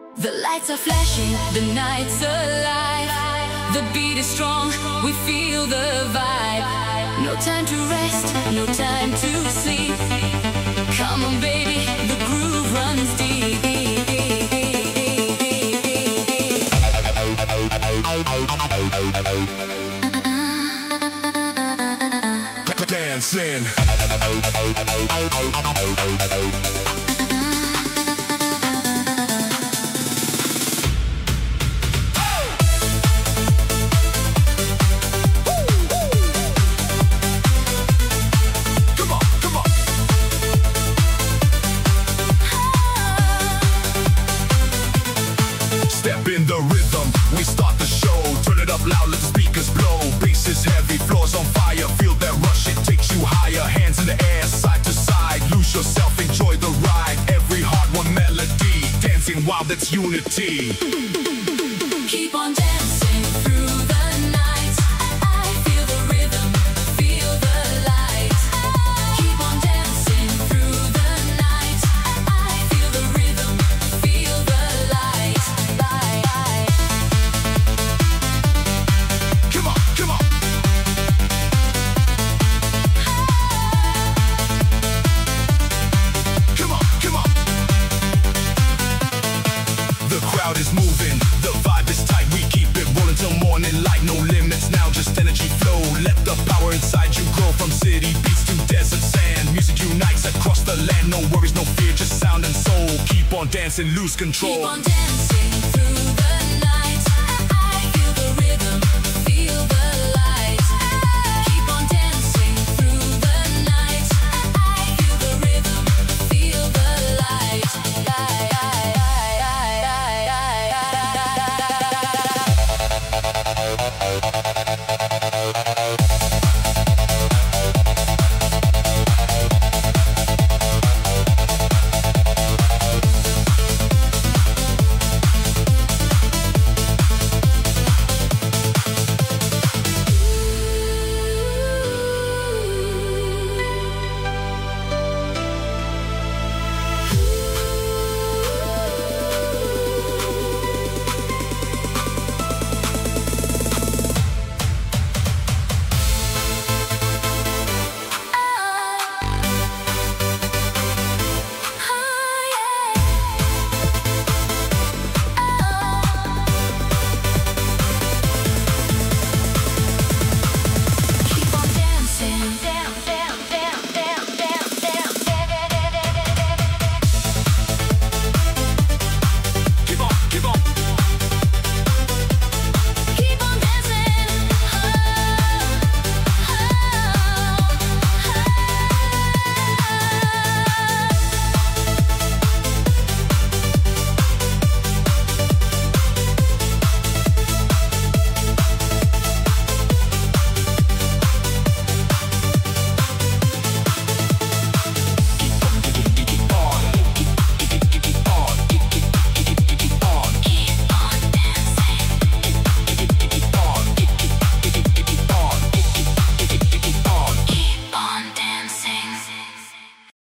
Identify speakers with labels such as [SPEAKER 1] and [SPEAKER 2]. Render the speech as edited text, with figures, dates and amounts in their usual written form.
[SPEAKER 1] The lights are flashing, the night's alive. The beat is strong, we feel the vibe. No time to rest, no time to sleep. Come on baby, the groove runs deep.
[SPEAKER 2] Dancing. Step in the rhythm, we start the show. Turn it up loud, let the speakers blow. Bass is heavy, floor's on fire. Feel that rush, it takes you higher. Hands in the air, side to side. Lose yourself, enjoy the ride. Every heart, one melody. Dancing wild, that's unity.
[SPEAKER 1] Keep on dancing through the night. I feel the rhythm, feel the light. Keep on dancing through the night. I feel the rhythm, feel the light.
[SPEAKER 2] Come on, come on. Come on, come on. The crowd is moving, the vibe is tight. We keep it rolling till morning light. No limits now, just energy flow. Let the power inside you grow. From city beats to desert sand, music unites across the land. No worries, no fear, just sound and soul. Keep on dancing, lose control.
[SPEAKER 1] Keep on dancing through